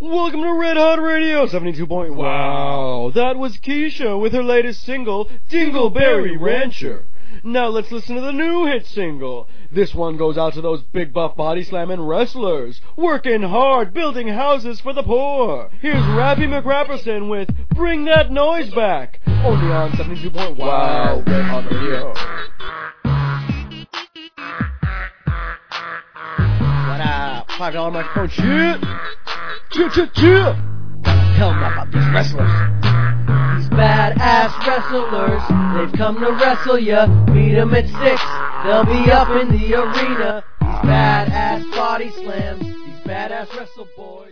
Welcome to Red Hot Radio 72. Wow, that was Keisha with her latest single, Dingleberry Rancher. Now let's listen to the new hit single. This one goes out to those big buff body slamming wrestlers, working hard, building houses for the poor. Here's Rappy McRapperson with Bring That Noise Back, only on 72. Wow, Red Hot Radio. What up? $5 microphone shit. Chill. Tell them about these wrestlers. These badass wrestlers, they've come to wrestle ya. Meet them at 6, they'll be up in the arena. These badass body slams, these badass wrestle boys.